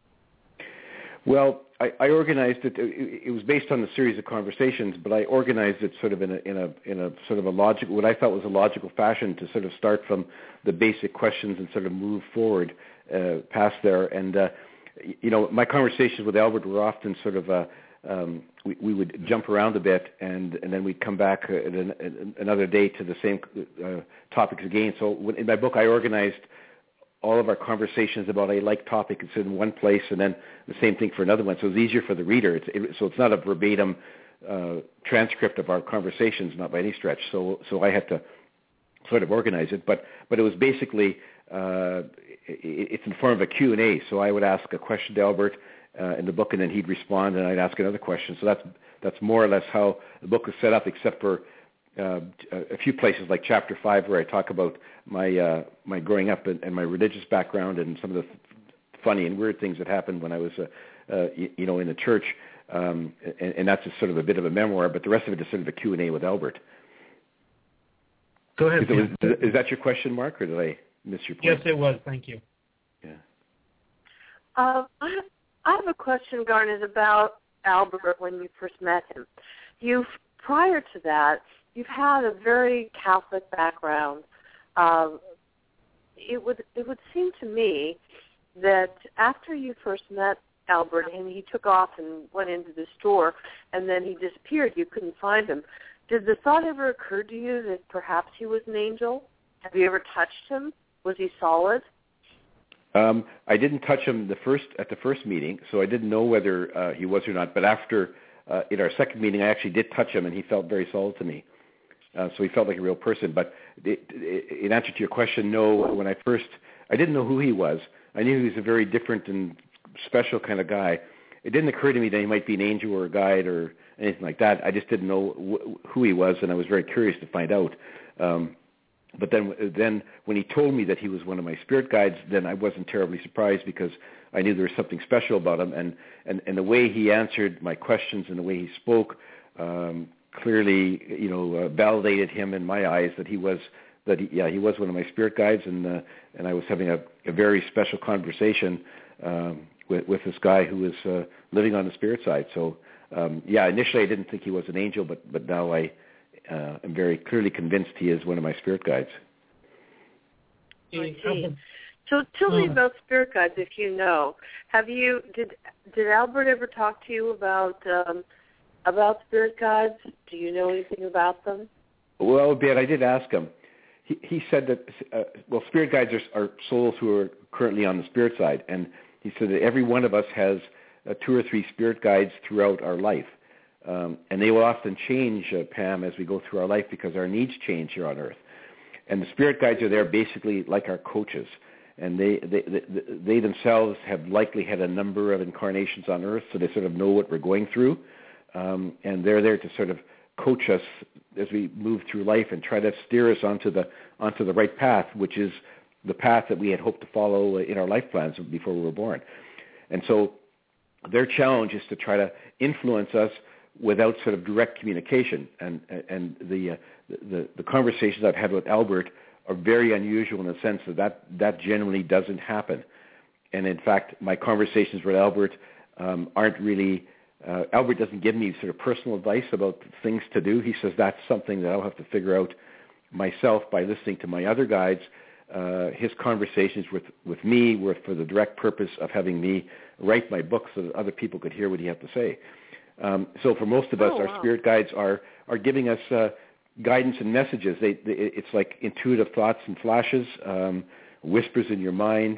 Well, I, I organized it. it. It was based on a series of conversations, but I organized it sort of in a in a in a sort of a logical, what I thought was a logical fashion, to sort of start from the basic questions and sort of move forward uh, past there. And uh, you know, my conversations with Albert were often sort of a um, we, we would jump around a bit, and, and then we'd come back at an, another day to the same uh, topics again. So in my book, I organized all of our conversations about a like topic is in one place, and then the same thing for another one. So it's easier for the reader. It's, it, so it's not a verbatim uh, transcript of our conversations, not by any stretch. So so I had to sort of organize it, but but it was basically uh, it, it's in the form of a Q and A. So I would ask a question to Albert uh, in the book, and then he'd respond, and I'd ask another question. So that's that's more or less how the book was set up, except for Uh, a few places like chapter five, where I talk about my uh, my growing up and, and my religious background and some of the funny and weird things that happened when I was, uh, uh, you, you know, in the church, um, and, and that's just sort of a bit of a memoir. But the rest of it is sort of a Q and A with Albert. Go ahead. Is, was, is that your question, Mark, or did I miss your point? Yes, it was. Thank you. Yeah. Uh, I have, I have a question, Garnet, about Albert when you first met him. You've prior to that. You've had a very Catholic background. Um, it would it would seem to me that after you first met Albert and he took off and went into the store and then he disappeared, you couldn't find him. Did the thought ever occur to you that perhaps he was an angel? Have you ever touched him? Was he solid? Um, I didn't touch him the first at the first meeting, so I didn't know whether uh, he was or not. But after uh, in our second meeting, I actually did touch him, and he felt very solid to me. Uh, so he felt like a real person. But it, it, in answer to your question, no, when I first, I didn't know who he was. I knew he was a very different and special kind of guy. It didn't occur to me that he might be an angel or a guide or anything like that. I just didn't know wh- who he was, and I was very curious to find out. Um, but then, then when he told me that he was one of my spirit guides, then I wasn't terribly surprised, because I knew there was something special about him. And, and, and the way he answered my questions and the way he spoke, um, clearly, you know, uh, validated him in my eyes that he was, that he, yeah, he was one of my spirit guides, and uh, and I was having a, a very special conversation um, with, with this guy who was uh, living on the spirit side. So, um, yeah, initially I didn't think he was an angel, but but now I uh, am very clearly convinced he is one of my spirit guides. I see. So tell me about spirit guides, if you know. Have you did did Albert ever talk to you about? Um, About spirit guides? Do you know anything about them? Well, a bit. I did ask him. He, he said that, uh, well, spirit guides are, are souls who are currently on the spirit side. And he said that every one of us has uh, two or three spirit guides throughout our life. Um, and they will often change, uh, Pam, as we go through our life, because our needs change here on earth. And the spirit guides are there basically like our coaches. And they, they, they, they themselves have likely had a number of incarnations on earth, so they sort of know what we're going through. Um, and they're there to sort of coach us as we move through life and try to steer us onto the onto the right path, which is the path that we had hoped to follow in our life plans before we were born. And so their challenge is to try to influence us without sort of direct communication. And and the uh, the, the conversations I've had with Albert are very unusual in the sense that that, that generally doesn't happen. And in fact, my conversations with Albert um, aren't really Uh, Albert doesn't give me sort of personal advice about things to do. He says that's something that I'll have to figure out myself by listening to my other guides. Uh, his conversations with, with me were for the direct purpose of having me write my book so that other people could hear what he had to say. Um, so for most of us, oh, our wow. spirit guides are, are giving us uh, guidance and messages. They, they, it's like intuitive thoughts and flashes, um, whispers in your mind,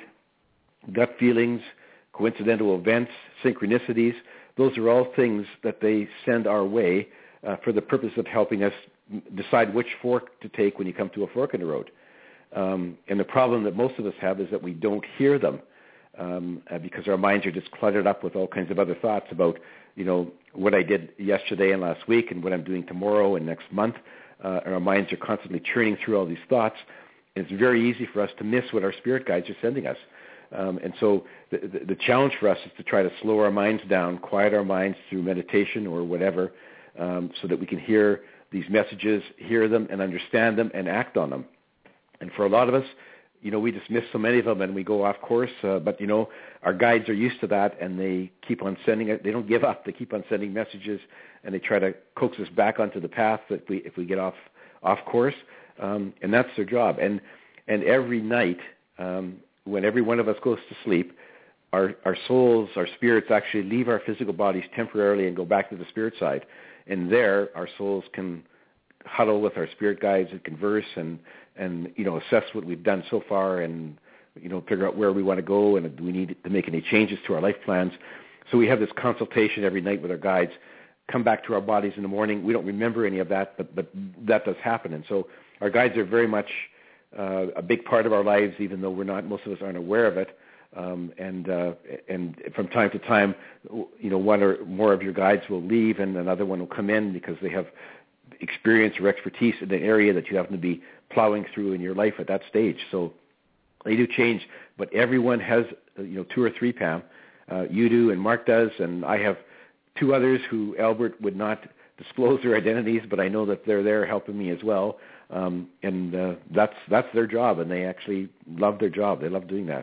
gut feelings, coincidental events, synchronicities. Those are all things that they send our way uh, for the purpose of helping us decide which fork to take when you come to a fork in the road. Um, and the problem that most of us have is that we don't hear them um, uh, because our minds are just cluttered up with all kinds of other thoughts about, you know, what I did yesterday and last week and what I'm doing tomorrow and next month. Uh, and our minds are constantly churning through all these thoughts. And it's very easy for us to miss what our spirit guides are sending us. Um, and so the, the, the challenge for us is to try to slow our minds down, quiet our minds through meditation or whatever, um, so that we can hear these messages, hear them and understand them and act on them. And for a lot of us, you know, we just miss so many of them and we go off course. Uh, but, you know, our guides are used to that and they keep on sending it. They don't give up. They keep on sending messages and they try to coax us back onto the path if we, if we get off, off course. Um, and that's their job. And, and every night, um, when every one of us goes to sleep, our, our souls, our spirits actually leave our physical bodies temporarily and go back to the spirit side. And there, our souls can huddle with our spirit guides and converse and, and, you know, assess what we've done so far and, you know, figure out where we want to go and do we need to make any changes to our life plans. So we have this consultation every night with our guides, come back to our bodies in the morning. We don't remember any of that, but, but that does happen. And so our guides are very much uh, a big part of our lives, even though we're not, most of us aren't aware of it. Um, and uh, and from time to time, you know, one or more of your guides will leave and another one will come in because they have experience or expertise in the area that you happen to be plowing through in your life at that stage. So they do change, but everyone has, you know, two or three, Pam. Uh, you do and Mark does, and I have two others who Albert would not disclose their identities, but I know that they're there helping me as well. Um, and uh, that's that's their job, and they actually love their job. They love doing that.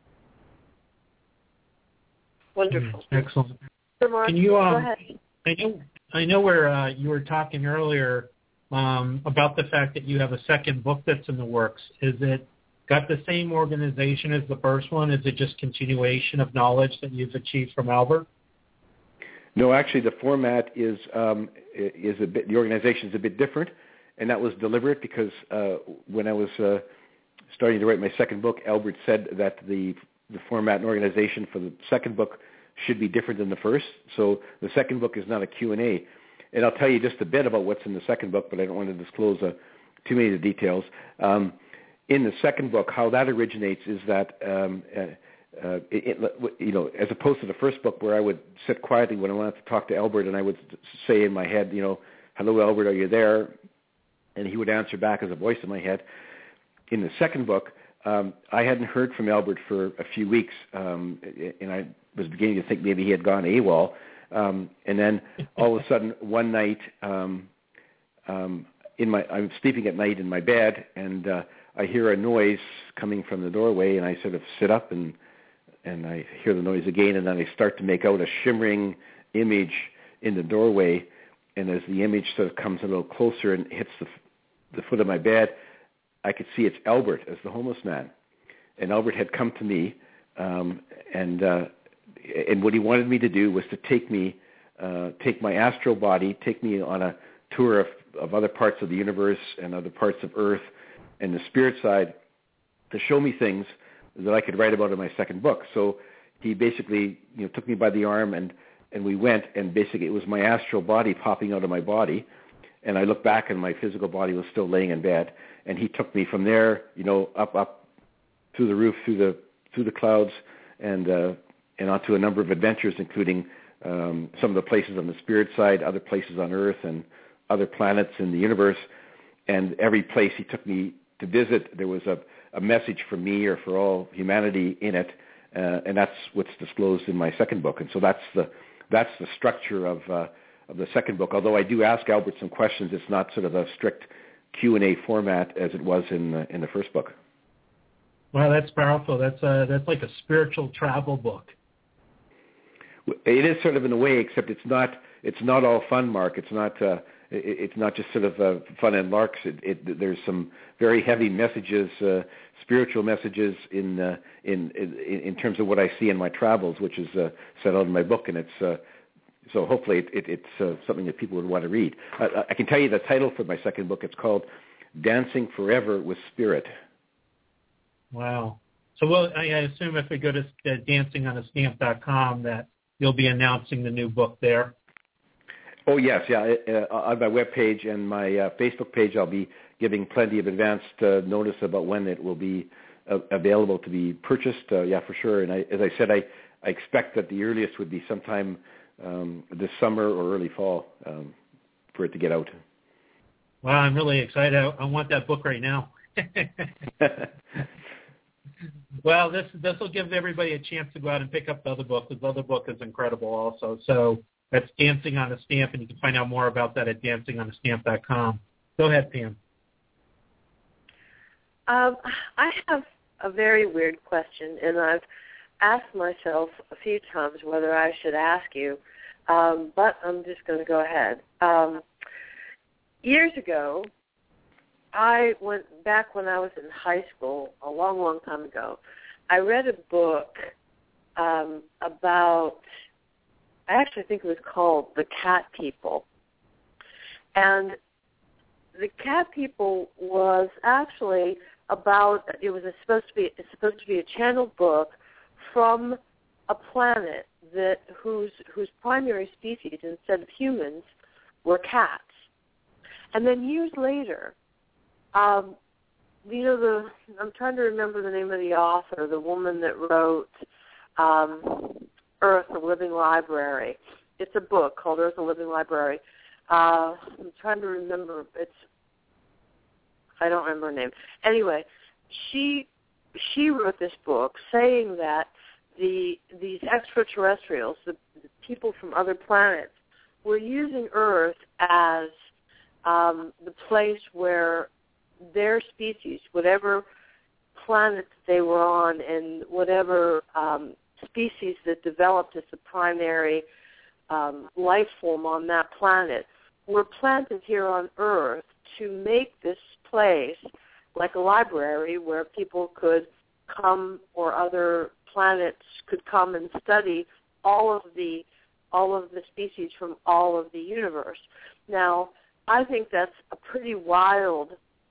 Wonderful. Excellent. Mark, Can you, um, go ahead. I know, I know where uh, you were talking earlier um, about the fact that you have a second book that's in the works. Is it got the same organization as the first one? Is it just continuation of knowledge that you've achieved from Albert? No, actually, the format is um, is a bit. The organization is a bit different, and that was deliberate because uh, when I was uh, starting to write my second book, Albert said that the the format and organization for the second book should be different than the first. So the second book is not a Q and A. And I'll tell you just a bit about what's in the second book, but I don't want to disclose uh, too many of the details. Um, in the second book, how that originates is that, um, uh, uh, it, it, you know, as opposed to the first book where I would sit quietly when I wanted to talk to Albert and I would say in my head, you know, hello, Albert, are you there? And he would answer back as a voice in my head. In the second book, Um, I hadn't heard from Albert for a few weeks, um, and I was beginning to think maybe he had gone AWOL. Um, and then all of a sudden, one night, um, um, in my I'm sleeping at night in my bed, and uh, I hear a noise coming from the doorway, and I sort of sit up and and I hear the noise again, and then I start to make out a shimmering image in the doorway, and as the image sort of comes a little closer and hits the the foot of my bed, I could see it's Albert as the homeless man. And Albert had come to me, um, and uh, and what he wanted me to do was to take me, uh, take my astral body, take me on a tour of, of other parts of the universe and other parts of Earth and the spirit side to show me things that I could write about in my second book. So he basically, you know, took me by the arm and, and we went, and basically it was my astral body popping out of my body. And I looked back and my physical body was still laying in bed. And he took me from there, you know, up, up through the roof, through the through the clouds, and uh, and onto a number of adventures, including um, some of the places on the spirit side, other places on Earth, and other planets in the universe. And every place he took me to visit, there was a, a message for me or for all humanity in it, uh, and that's what's disclosed in my second book. And so that's the that's the structure of uh, of the second book. Although I do ask Albert some questions, it's not sort of a strict Q and A format as it was in the, in the first book. Wow, that's powerful. That's a, that's like a spiritual travel book. It is sort of in a way, except it's not it's not all fun, Mark. It's not uh, it, it's not just sort of uh, fun and larks. It, it, there's some very heavy messages, uh, spiritual messages in, uh, in in in terms of what I see in my travels, which is uh, set out in my book, and it's. Uh, So hopefully it, it, it's uh, something that people would want to read. Uh, I can tell you the title for my second book. It's called Dancing Forever with Spirit. Wow. So well, I assume if we go to uh, dancing on a stamp dot com that you'll be announcing the new book there. Oh, yes. Yeah. Uh, on my webpage and my uh, Facebook page, I'll be giving plenty of advanced uh, notice about when it will be uh, available to be purchased. Uh, yeah, for sure. And I, as I said, I, I expect that the earliest would be sometime Um, this summer or early fall um, for it to get out. Wow, I'm really excited. I, I want that book right now. Well, this this will give everybody a chance to go out and pick up the other book. The other book is incredible also. So that's Dancing on a Stamp, and you can find out more about that at dancing on a stamp dot com. Go ahead, Pam. Um, I have a very weird question, and I've asked myself a few times whether I should ask you, um, but I'm just going to go ahead. Um, years ago, I went back when I was in high school, a long, long time ago, I read a book um, about, I actually think it was called The Cat People. And The Cat People was actually about, it was a, supposed to be it's supposed to be a channeled book from a planet that whose whose primary species, instead of humans, were cats. And then years later, um, you know, the I'm trying to remember the name of the author, the woman that wrote um, Earth, a Living Library. It's a book called Earth, a Living Library. Uh, I'm trying to remember. It's I don't remember her name. Anyway, she she wrote this book saying that the these extraterrestrials, the, the people from other planets, were using Earth as um, the place where their species, whatever planet they were on, and whatever um, species that developed as the primary um, life form on that planet, were planted here on Earth to make this place like a library where people could come, or other planets could come and study all of the all of the species from all of the universe. Now, I think that's a pretty wild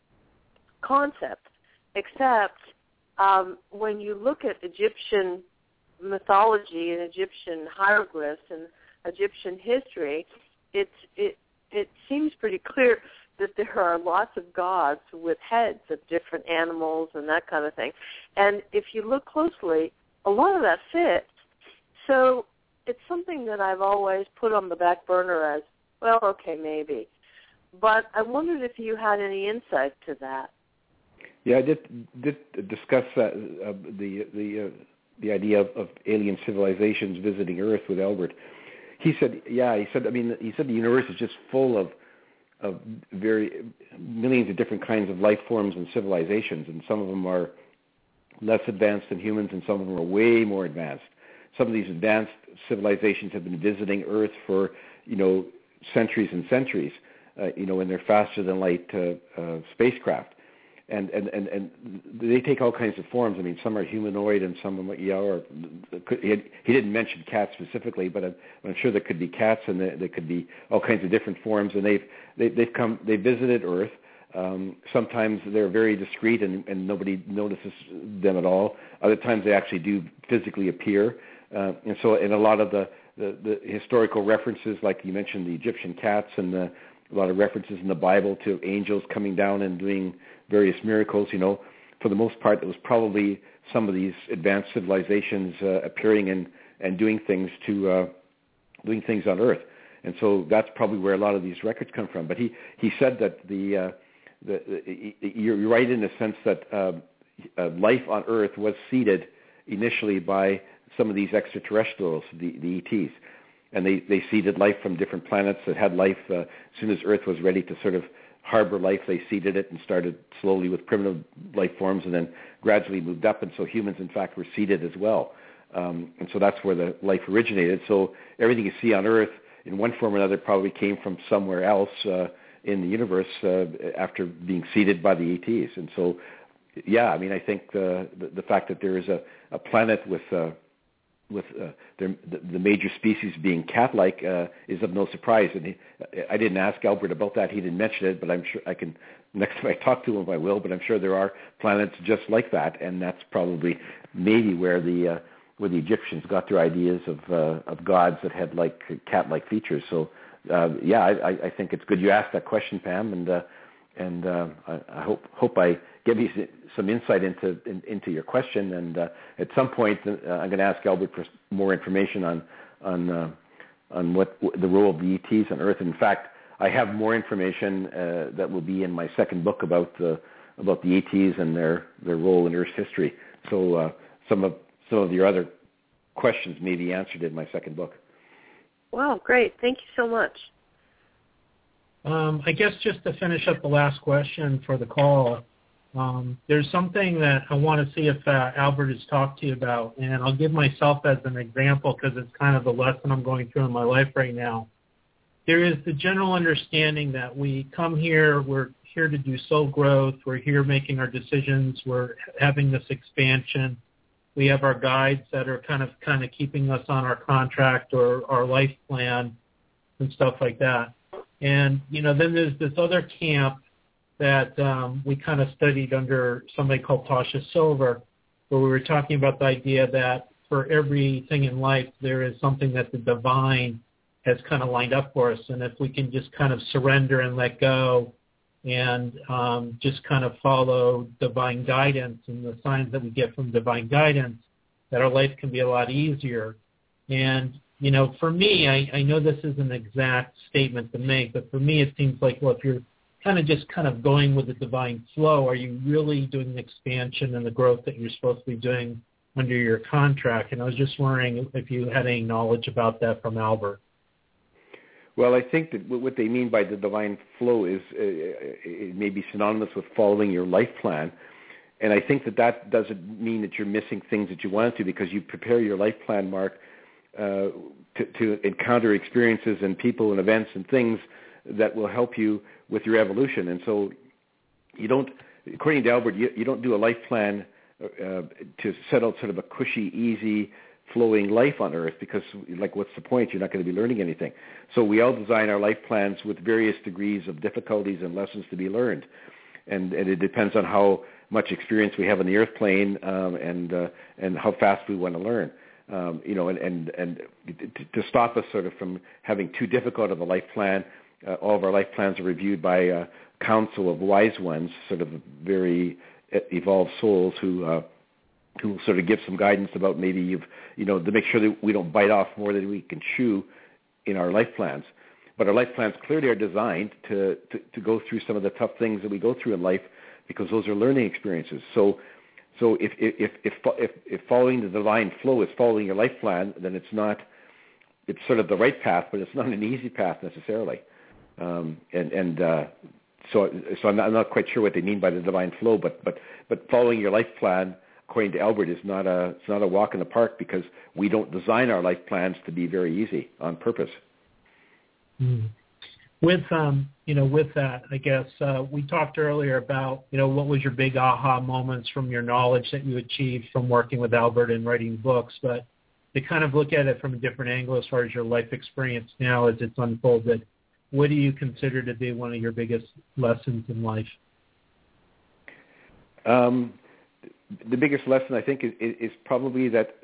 concept, except um, when you look at Egyptian mythology and Egyptian hieroglyphs and Egyptian history, it's, it it seems pretty clear that there are lots of gods with heads of different animals and that kind of thing. And if you look closely, a lot of that fits. So it's something that I've always put on the back burner as, well, okay, maybe. But I wondered if you had any insight to that. Yeah, I did did discuss uh, uh, the the uh, the idea of, of alien civilizations visiting Earth with Albert. He said, yeah, he said, I mean, he said the universe is just full of of very millions of different kinds of life forms and civilizations, and some of them are less advanced than humans, and some of them are way more advanced. Some of these advanced civilizations have been visiting Earth for, you know, centuries and centuries, uh, you know, and they're faster than light uh, uh, spacecraft. And, and, and, and they take all kinds of forms. I mean, some are humanoid and some of them, you know, are, he, had, he didn't mention cats specifically, but I'm, I'm sure there could be cats, and there, there could be all kinds of different forms. And they've, they, they've come, they visited Earth. Um, sometimes they're very discreet and, and nobody notices them at all. Other times they actually do physically appear. Uh, and so in a lot of the, the, the historical references, like you mentioned, the Egyptian cats, and the, a lot of references in the Bible to angels coming down and doing various miracles, you know, for the most part, it was probably some of these advanced civilizations uh, appearing and, and doing things to uh, doing things on Earth, and so that's probably where a lot of these records come from. But he, he said that the, uh, the, the you're right in the sense that uh, uh, life on Earth was seeded initially by some of these extraterrestrials, the, the E Ts, and they, they seeded life from different planets that had life. Uh, as soon as Earth was ready to sort of harbor life, they seeded it and started slowly with primitive life forms, and then gradually moved up. And so humans, in fact, were seeded as well. Um, and so that's where the life originated. So everything you see on Earth, in one form or another, probably came from somewhere else uh, in the universe uh, after being seeded by the E Ts. And so, yeah, I mean, I think the the, the fact that there is a, a planet with uh, with uh, the, the major species being cat-like uh, is of no surprise. And he, I didn't ask Albert about that. He didn't mention it, but I'm sure I can, next time I talk to him, I will. But I'm sure there are planets just like that, and that's probably maybe where the uh, where the Egyptians got their ideas of uh, of gods that had like cat-like features. So, uh, yeah, I, I think it's good you asked that question, Pam, and uh, and uh, I, I hope hope I give you some insight into in, into your question. And uh, at some point, uh, I'm going to ask Albert for more information on on uh, on what the role of the E Ts on Earth. In fact, I have more information uh, that will be in my second book about the about the E Ts and their, their role in Earth's history. So uh, some of some of your other questions may be answered in my second book. Wow, great! Thank you so much. Um, I guess just to finish up the last question for the call, Um, there's something that I want to see if uh, Albert has talked to you about, and I'll give myself as an example because it's kind of the lesson I'm going through in my life right now. There is the general understanding that we come here, we're here to do soul growth, we're here making our decisions, we're having this expansion. We have our guides that are kind of kind of keeping us on our contract or our life plan and stuff like that. And, you know, then there's this other camp that um, we kind of studied under somebody called Tasha Silver, where we were talking about the idea that for everything in life, there is something that the divine has kind of lined up for us. And if we can just kind of surrender and let go and um, just kind of follow divine guidance and the signs that we get from divine guidance, that our life can be a lot easier. And, you know, for me, I, I know this is an exact statement to make, but for me it seems like, well, if you're kind of just kind of going with the divine flow, are you really doing the expansion and the growth that you're supposed to be doing under your contract? And I was just wondering if you had any knowledge about that from Albert. Well, I think that what they mean by the divine flow is uh, it may be synonymous with following your life plan. And I think that that doesn't mean that you're missing things that you want to, because you prepare your life plan, Mark, uh, to, to encounter experiences and people and events and things that will help you with your evolution. And so you don't, according to Albert, you, you don't do a life plan uh, to set out sort of a cushy, easy, flowing life on Earth, because, like, what's the point? You're not going to be learning anything. So we all design our life plans with various degrees of difficulties and lessons to be learned. And, and it depends on how much experience we have on the Earth plane um, and uh, and how fast we want to learn. Um, you know, and, and, and to stop us sort of from having too difficult of a life plan, uh, all of our life plans are reviewed by a council of wise ones, sort of very evolved souls who uh, who will sort of give some guidance about maybe you've, you know, to make sure that we don't bite off more than we can chew in our life plans. But our life plans clearly are designed to, to, to go through some of the tough things that we go through in life, because those are learning experiences. So so if if if if, if following the divine flow is following your life plan, then it's not, it's sort of the right path, but it's not an easy path necessarily. Um, and and uh, so so I'm not, I'm not quite sure what they mean by the divine flow, but but but following your life plan, according to Albert, is not a it's not a walk in the park, because we don't design our life plans to be very easy on purpose. Mm. With um, you know, with that, I guess uh, we talked earlier about, you know, what was your big aha moments from your knowledge that you achieved from working with Albert and writing books, but to kind of look at it from a different angle as far as your life experience now as it's unfolded, what do you consider to be one of your biggest lessons in life? Um, the biggest lesson, I think, is, is probably that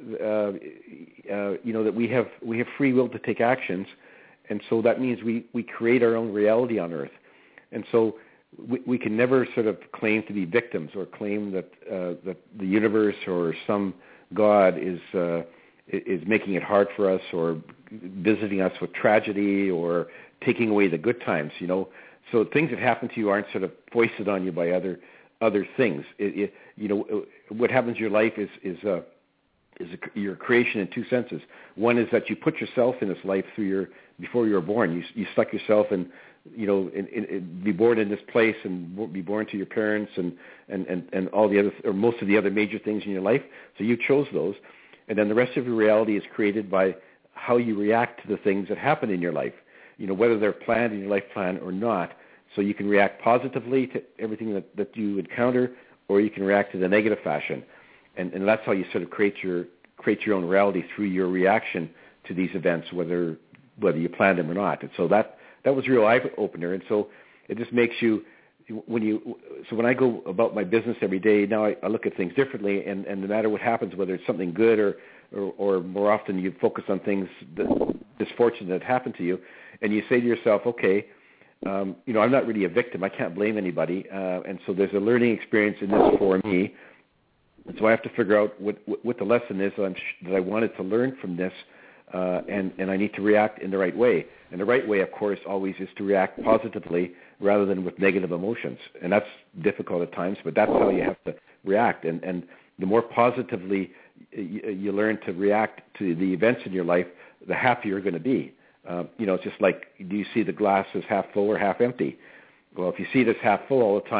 uh, uh, you know that we have we have free will to take actions, and so that means we, we create our own reality on Earth, and so we, we can never sort of claim to be victims or claim that uh, that the universe or some God is uh, is making it hard for us or visiting us with tragedy or taking away the good times. You know, so things that happen to you aren't sort of foisted on you by other. other things. It, it, you know, what happens in your life is is uh, is a, your creation in two senses. One is that you put yourself in this life through your before you were born. You you stuck yourself in, you know, in, in, in, be born in this place and be born to your parents and, and, and, and all the other or most of the other major things in your life. So you chose those, and then the rest of your reality is created by how you react to the things that happen in your life. You know, whether they're planned in your life plan or not. So you can react positively to everything that, that you encounter, or you can react in a negative fashion, and, and that's how you sort of create your create your own reality through your reaction to these events, whether whether you planned them or not. And so that that was a real eye opener. And so it just makes you when you so when I go about my business every day now, I, I look at things differently, and, and no matter what happens, whether it's something good or or, or more often you focus on things that misfortune that happened to you, and you say to yourself, okay. Um, you know, I'm not really a victim. I can't blame anybody. Uh, and so there's a learning experience in this for me. And so I have to figure out what, what, what the lesson is that, I'm sh- that I wanted to learn from this, uh, and, and I need to react in the right way. And the right way, of course, always is to react positively rather than with negative emotions. And that's difficult at times, but that's how you have to react. And, and the more positively you, you learn to react to the events in your life, the happier you're going to be. Uh, you know, it's just like, do you see the glass as half full or half empty? Well, if you see it as half full all the time,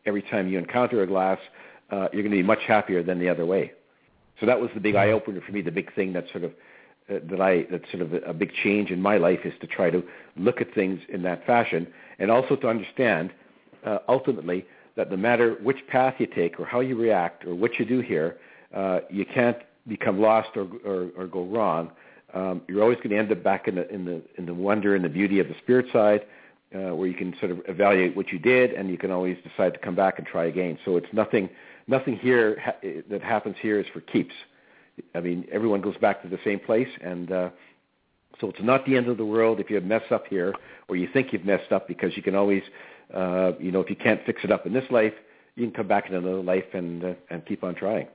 every time you encounter a glass, uh, you're going to be much happier than the other way. So that was the big eye opener for me. The big thing that sort of uh, that I that's sort of a, a big change in my life is to try to look at things in that fashion, and also to understand uh, ultimately that no matter which path you take or how you react or what you do here, uh, you can't become lost or or, or go wrong. Um, you're always going to end up back in the in the in the wonder and the beauty of the spirit side, uh, where you can sort of evaluate what you did, and you can always decide to come back and try again. So it's nothing nothing here ha- that happens here is for keeps. I mean, everyone goes back to the same place, and uh, so it's not the end of the world if you mess up here or you think you've messed up, because you can always, uh, you know, if you can't fix it up in this life, you can come back in another life and uh, and keep on trying.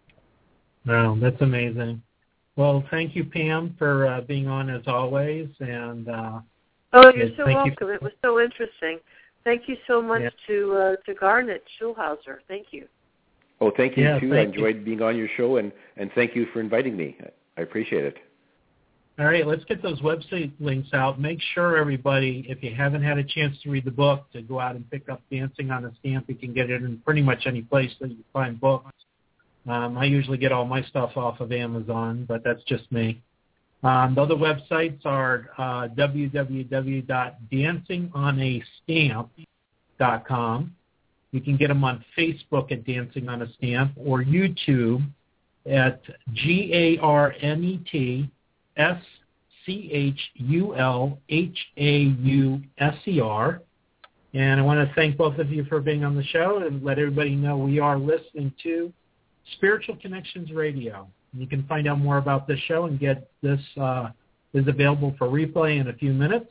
Wow, that's amazing. Well, thank you, Pam, for uh, being on as always. And uh, oh, you're so welcome. You. It was so interesting. Thank you so much yeah. to uh, to Garnet Schulhauser. Thank you. Oh, thank you, yeah, too. Thank I enjoyed you. being on your show, and, and thank you for inviting me. I appreciate it. All right, let's get those website links out. Make sure, everybody, if you haven't had a chance to read the book, to go out and pick up Dancing on a Stamp. You can get it in pretty much any place that you find books. Um, I usually get all my stuff off of Amazon, but that's just me. Um, the other websites are uh, w w w dot dancing on a stamp dot com. You can get them on Facebook at Dancing on a Stamp, or YouTube at G A R N E T S C H U L H A U S E R. And I want to thank both of you for being on the show, and let everybody know we are listening to Spiritual Connections Radio. You can find out more about this show and get this uh, is available for replay in a few minutes.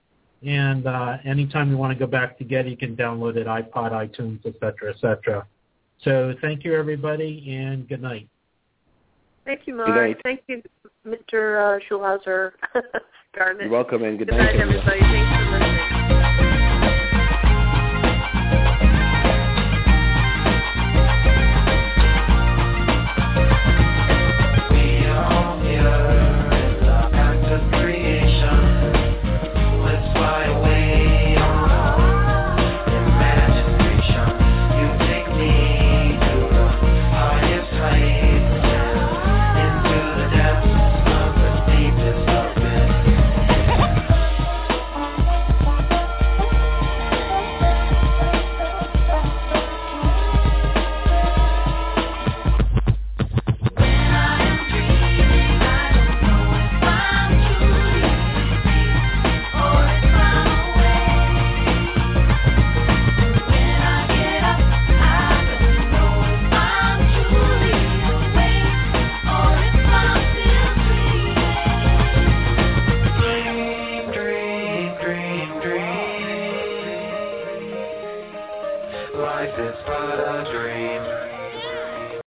And uh, anytime you want to go back to get it, you can download it, iPod, iTunes, et cetera, et cetera. So thank you, everybody, and good night. Thank you, Mark. Thank you, Mister Uh, Schulhauser. Garnet. You're welcome, and good, good night, night, everybody. Thanks for listening.